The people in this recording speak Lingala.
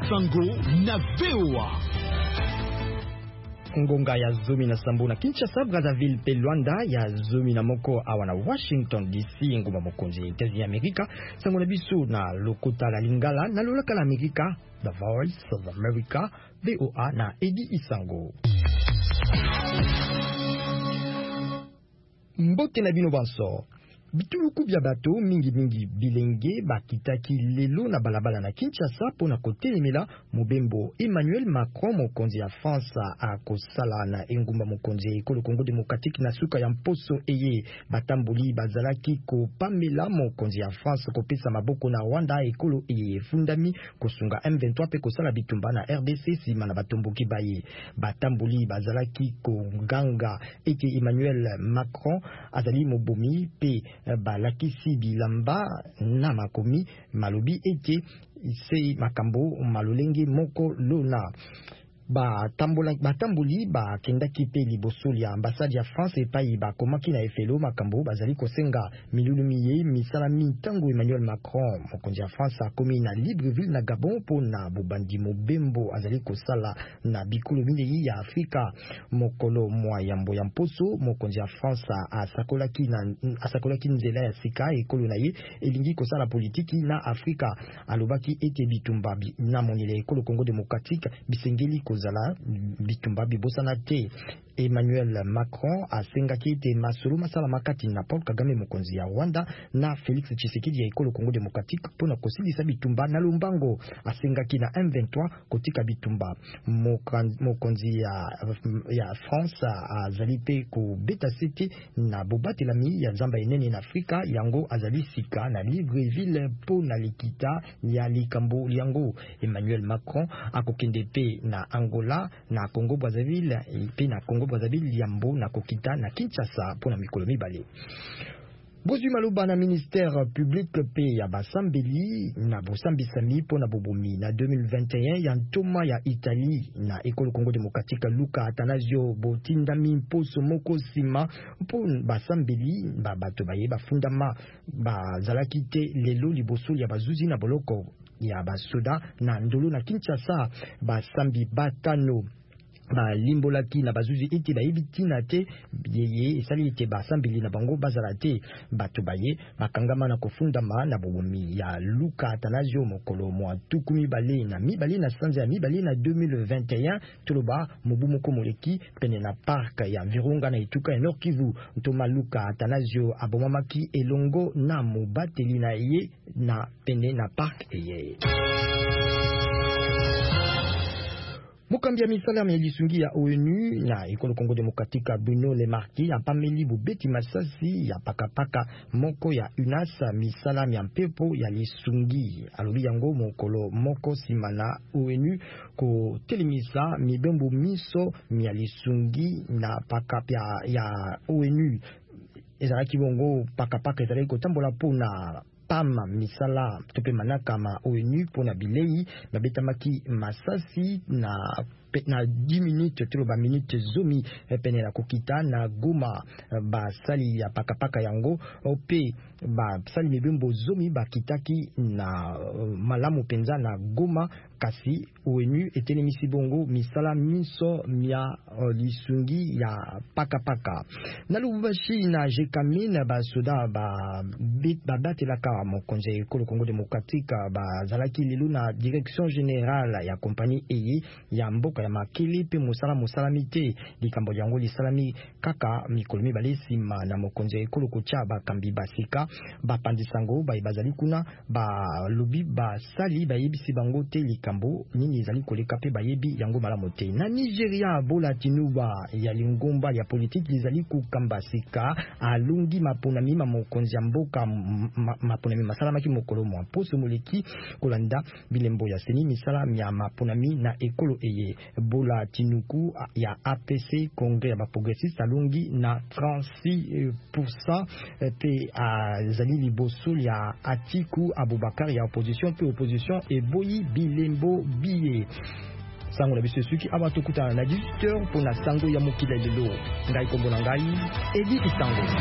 Sango na VOA. Ngonga ya zomi na sambo na Kinshasa, Brazzaville pe Luanda ya zomi na moko awa na Washington DC nguma mokonzi États-Unis Amerika sango na biso na lokota la lingala na lolaka la Amerika The Voice of America VOA na Edi Isango. Mbote na bino banso bituluku bya bato mingi bilenge bakitaki lelo na balabala na Kinshasa pona kotelemela mobembo Emmanuel Macron mokonzi ya France akosala na engumba mokonzi ekolo Congo Démocratique na suka ya mposo eye batamboli bazalaki kopamela mokonzi ya France kopesa maboko na Rwanda ekolo eye fundami kosunga M23 pe kosala bitumba na RDC sima na batomboki baye batamboli bazalaki konganga ete Emmanuel Macron azali mobomi pe balakisi bilamba na makomi malobi ete se makambo malolenge moko lona batamboli bakendaki pe liboso ya ambassade ya France epai bakomaki na efelo makambo bazali kosenga milulumiye misala mitango Emmanuel Macron mokonzi ya France akomi na Libreville na Gabon pona bobandi mobembo azali kosala na bikolo minei ya Afrika mokolo mwa yambo ya mposo mokonzi ya France asakolaki nzela ya sika ekolo na ye elingi kosala politiki na Afrika alobaki ete bitumba na monele ekolo Congo Démocratique bisengeli kozala bitumba bibosana te. Emmanuel Macron asengaki ete masolo masala makati na Paul Kagame mokonzi ya Rwanda na Félix Tshisekedi ya ekolo Congo Démocratique pona kosilisa bitumba na Lumbango asengaki na M23 kotika bitumba mokonzi ya France azali pe kubeta sete na bobatelami ya zamba enene na Afrika yango azali sika na Libreville pona likita ya likambo yango. Emmanuel Macron akokende pe na Angola na Congo Brazzaville pe na Congo Brazzaville yambo na kokita na Kinshasa pona mikolo mibale. Bozwi maloba na ministère public pe ya basambeli na bosambisami pona bobomi na 2021 ya ntoma ya Italie na ekolo Congo Démocratique Luka Atanasio botindami mposo moko sima pon basambeli bato baye bafundama bazalaki te lelo liboso ya bazuzi na boloko ya basoda na ndolo na Kinshasa basambi batano limbolaki na bazuzi ete bayibitina te yeye esali ete basambeli na bango bazala te bato baye bakangama na kofundama na bobomi ya Luka Atanasio mokolo mwa tuku mibale na sanza ya mibale na 2021 toloba mobu moko moleki pene na park ya Virunga na Ituka ya Nord Kivu. Ntoma Luka Atanasio abomamaki elongo na mobateli na ye na pene na park eye. Mukambia misala ya lisungi ya ONU na ekolo Congo Démocratique Bruno Le Marquis apameli bubeti masasi ya pakapaka moko ya UNAS misala ya mpepo ya lisungi alobi yango mokolo moko simana ONU ko telemisa mibembo miso ya lisungi na pakapia ya ONU ezalaki bongo pakapaka ezalaki kotambola pona pama misala tope manaka ma ONU pona bilei babetamaki masasi na 10 minutes to ba minutes zomi pene la kokita na Goma basali ya pakapaka yango pe basali mibembo zomi bakitaki na malamu penza na Goma kasi ONU etelemisi bongo misala miso mia lisungi ya pakapaka na Lubumbashi na Jekamine basoda babatelaka mokonzi ekolo Congo Démocratique bazalaki lelo na direction générale ya compagnie eye ya mboka ya makili pe musala mite likambo yango lisalami kaka mikolo mibale sima na mokonzi ekolo kocha bakambi basika bapandisango bazali kuna lobi basali bayebisi bango te likambo nini ezali koleka pe bayebi yango malamu te. Na Nigeria bola tinuba ya lingomba ya politiki ezali kukamba sika alungi maponami mokonzi ya mboka maponami masalamaki mokolo mwa poso moleki kolanda bilembo ya seni misala ya maponami na ekolo eye bola tinuku ya APC Congrès ya baprogressiste alungi na 36% pe azali liboso ya Atiku Abubakar ya opposition pe opposition eboyi bilembo biye sango na biso suki abato kutana na 18h pona sango ya mokila lelo ngai kombo na ngai Edi Isango.